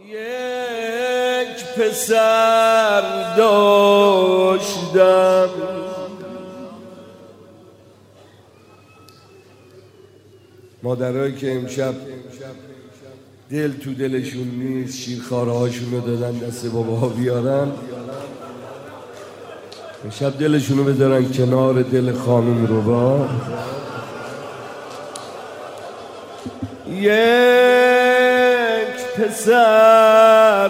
یک پسر داشتم مادرایی که امشب دل تو دلشون نیست شیرخواره هاشونو دادن دست باباها بیارن امشب دلشونو بذارن کنار دل خانم ربا. یک پسر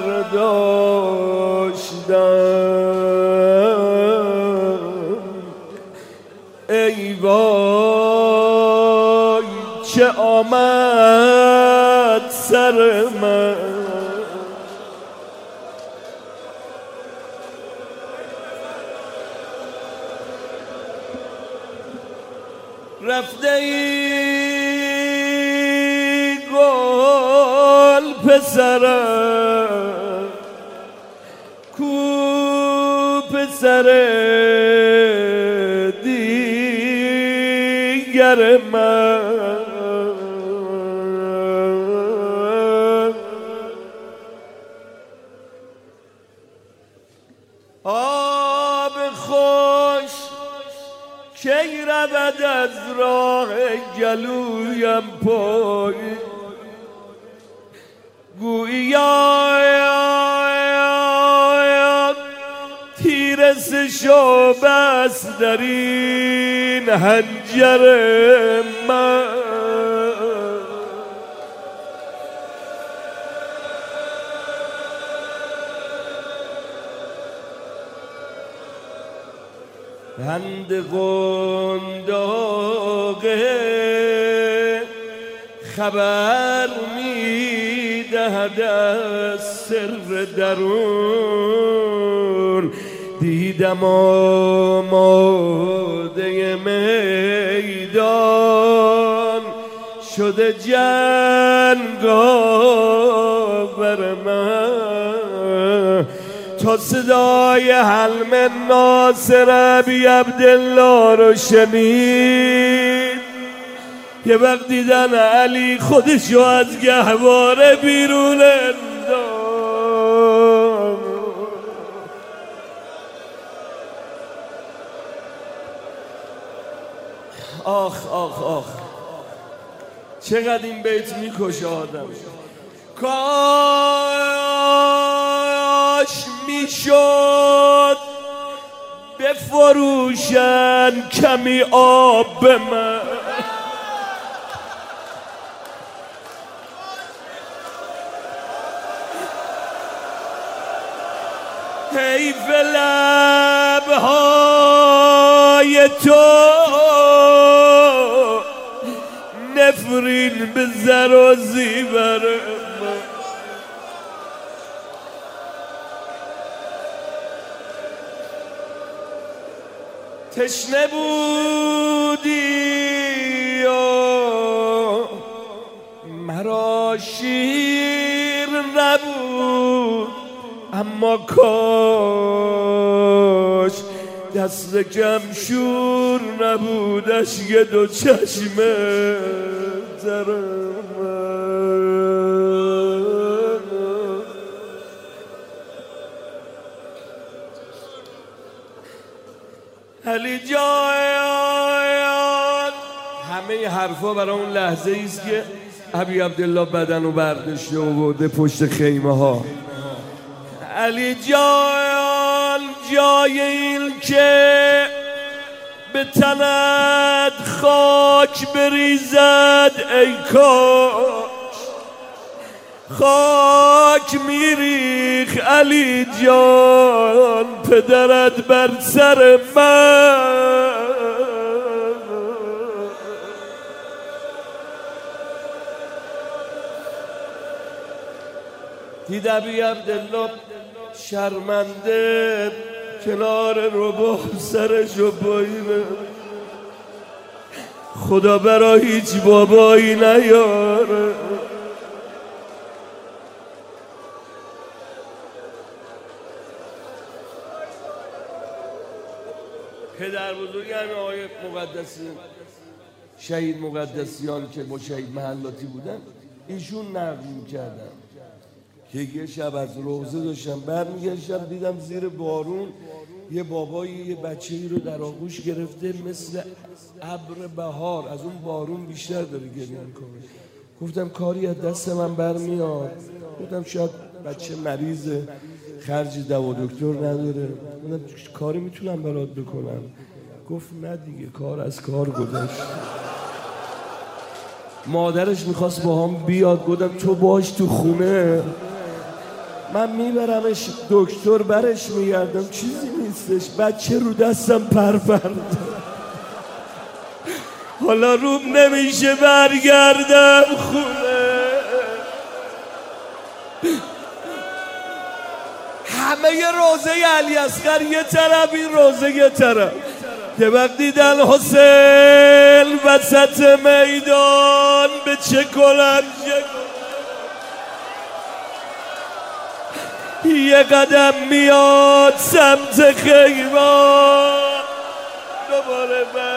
داشتم ای وای چه آمد سر من رفته ای گل پسرم کو پسر دیگر من آب خوش کی رود از راه گلویم پای گویا تیرس شو بس در این حنجر من بند قنداقه خبر میدهد از سر درون دیدم آماده میدان شده جنگاور من تا صدای حلم ناصر ابی عبدالله رو شنید یه وقت دیدن علی خودشو از گهواره بیرون انداخت آخ آخ آخ چقدر این بیت میکشه آدم کاش میشد بفروشن کمی آب به من حیف لبهای تو نفرین به زر و زیور من تشنه بودی و مرا شیر نبود اما کاش دست کم شور نبود اشک دو چشم زرم علی جان همه حرفا برای اون لحظه ایست که ابی عبدالله بدنو برداشته و برده پشت خیمه ها علی جان جای این که به تنت خاک بریزد ای کاش خاک میریخ علی جان پدرت بر سر من دید ابی عبدالله شرمنده کنار ربا سرشو پایینه خدا برا هیچ بابایی نیاره پدر بزرگم آقای مقدسیان شهید مقدسیان که با شهید محلاتی بودن ایشون نقل می‌کردن که یه شب از روزه داشتم برمیگشتم دیدم زیر بارون یه بابایی یه بچه‌ای رو در آغوش گرفته مثل ابر بهار، از اون بارون بیشتر داره گریه میکنه. گفتم کاری از دست من برمیاد. گفتم شاید بچه مریضه، خرج دوا دکتر نداره، گفتم کاری میتونم برات بکنم. گفت نه دیگه، کار از کار گذشت. مادرش میخواست با هم بیاد، گفتم تو باش تو خونه، من میبرمش دکتر، برش میگردم، چیزی نیستش، بچه رو دستم پرپرد. حالا روم نمیشه برگردم خونه. همه ی روزه علی اصغر یه طرف، این روزه یه طرف. که وقتی دیدن حسین وسط میدان به چه کنم یه قدم میاد سمت خیمه دوباره من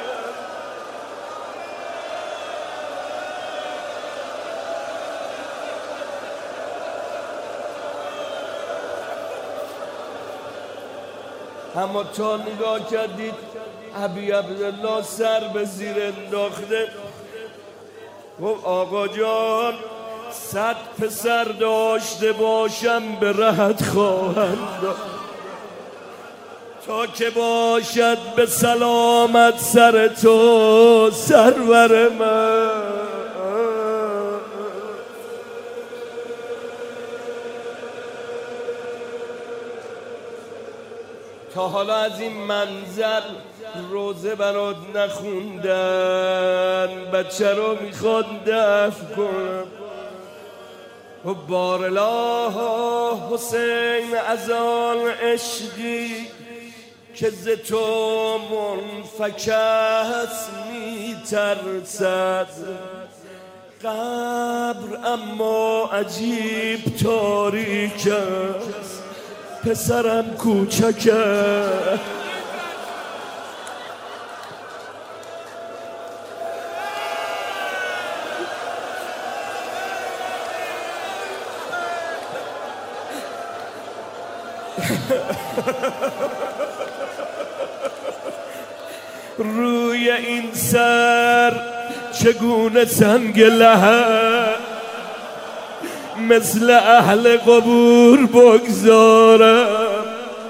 اما تا نگاه کردید ابی عبدالله سر به زیر انداخته. گفت آقا جان 100 پسر داشته باشم به رهت خواهم داد تا که باشد به سلامت سر تو سرور من. تا حالا از این منظر روزه برات نخوندن، بچه رو میخواد دفع کنم. و بارلا حسین از آن عشقی که ز تو منفکس میترسد، قبر اما عجیب تاریک است، پسرم کوچک است. روی این سر چگونه سنگ لحد مثل اهل قبور بگذارم.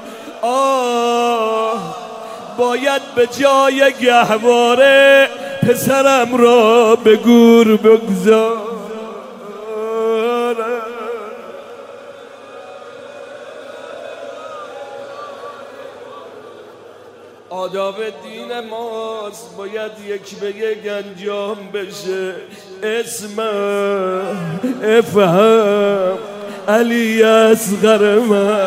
باید به جای گهواره پسرم را به گور بگذارم. آداب دین ماست، باید یک به یک انجام بشه. اسم افهم علی اصغر من.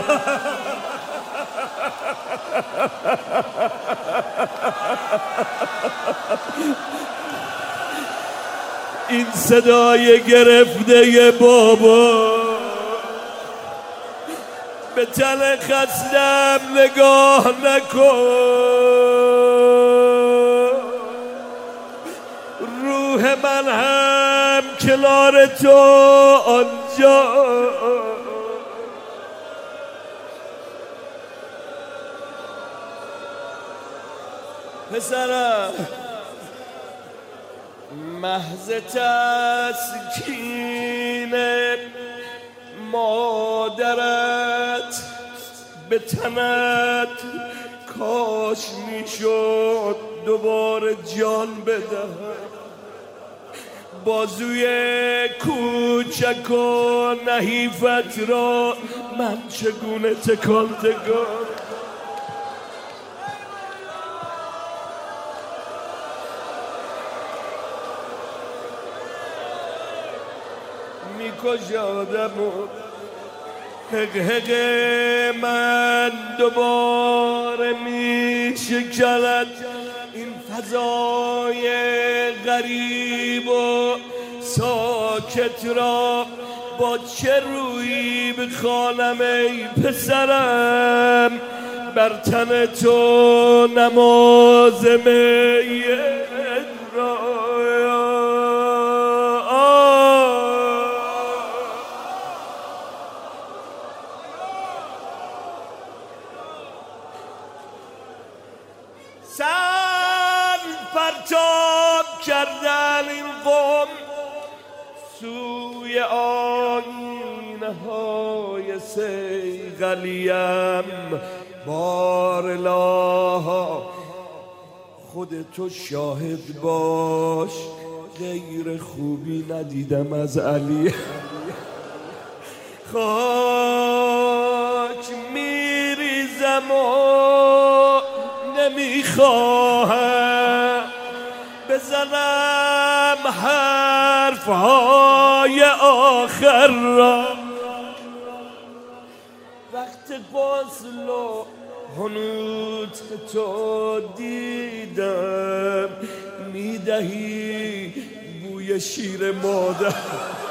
این صدای گرفته بابا به تن خستم نگاه نکن، روح من هم کنار تو آنجا. پسرم محض تسکین مادرت به تنت کاش میشد دوباره جان بدهم. بازوی کوچک و نحیفت را من چگونه تکان تکان میکشادم. حق من دوباره میشکند این فضای غریب و ساکت را. با چه رویی بخوانم ای پسرم بر تن تو نماز میت را. کردن این قوم سوی آینه های صیقلیم. بارلا خودتو شاهد باش غیر خوبی ندیدم از علی. خاک میریزم و نمیخواهم بزنم حرفهای آخر را. وقت غسل و حنوط تو دیدم میدهی بوی شیر مادر.